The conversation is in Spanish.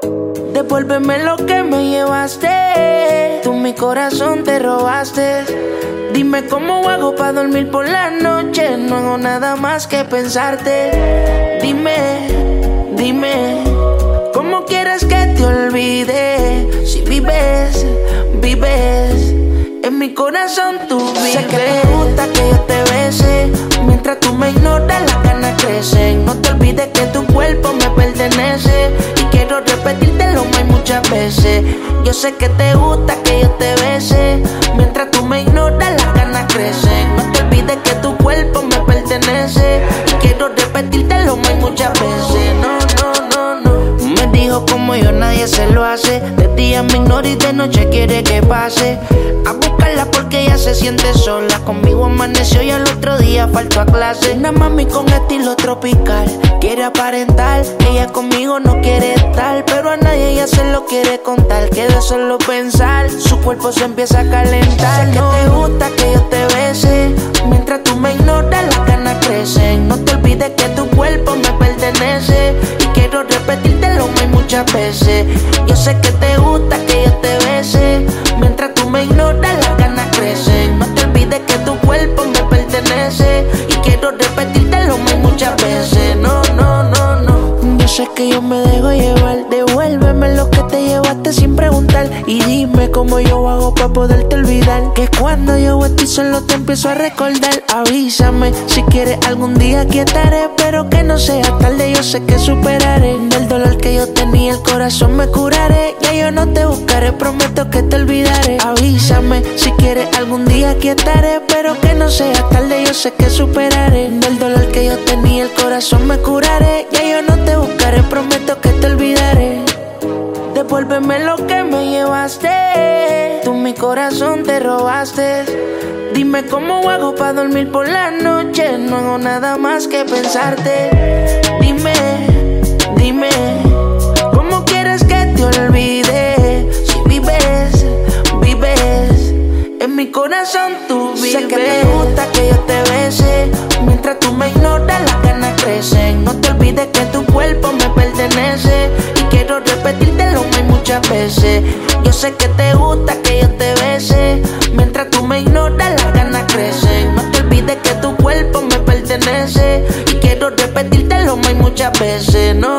Devuélveme lo que me llevaste. Tú mi corazón te robaste. Dime cómo hago para dormir por la noche. No hago nada más que pensarte. Dime, ¿cómo quieres que te olvide? Si vives en mi corazón tú vives. Sé que te gusta que yo te bese. Mientras tú me ignoras las ganas crecen. No te olvides que tu cuerpo me pertenece. Y quiero repetírtelo muchas veces. Yo sé que te gusta que yo te bese. Mientras tú me ignoras las ganas crecen. No te olvides que tu cuerpo me pertenece. Y quiero repetírtelo muchas veces. No. Me dijo como yo nadie se lo hace. De día me ignora y de noche quiere que pase. A buscarla porque ella se siente sola. Conmigo amaneció y al otro día faltó a clase. Una mami con estilo tropical. Quiere aparentar, ella conmigo no quiere estar. Pero a nadie ella se lo quiere contar. Que de solo pensar, su cuerpo se empieza a calentar. Sé que te gusta que yo te bese. Mientras tú me ignoras las ganas crecen. No te olvides que tu cuerpo me pertenece. Y quiero repetírtelo muchas veces. Yo sé que te gusta que yo te bese. Mientras tú me ignoras las ganas crecen. No te olvides que tu cuerpo me pertenece. Y quiero repetírtelo muchas veces. No. Yo sé que yo me dejo llevar. Devuélveme lo que te llevaste sin preguntar. Y dime cómo yo hago para poderte olvidar. Que cuando yo estoy solo te empiezo a recordar. Avísame si quieres algún día aquí estaré. Pero que no sea tarde, yo sé que superaré. Del dolor que yo tenía el corazón me curaré. Ya yo no te buscaré, prometo que te olvidaré. Avísame si quieres algún día aquí estaré. Pero que no sea tarde, yo sé que superaré. Del dolor que yo tenía el corazón me curaré. Ya yo no te buscaré, prometo que te olvidaré. Devuélveme lo que me llevaste. Tú mi corazón te robaste. Dime cómo hago para dormir por la noche. No hago nada más que pensarte. Dime, ¿cómo quieres que te olvide? Si vives en mi corazón tú vives. Sé que te gusta que yo te bese. Mientras tú me ignoras las ganas crecen. No te olvides que tu cuerpo me pertenece. Y quiero repetírtelo muchas veces. Yo sé que te gusta que yo te bese. Mientras tú me ignoras las ganas crecen. No te olvides que tu cuerpo me pertenece. Y quiero repetírtelo muchas veces. No.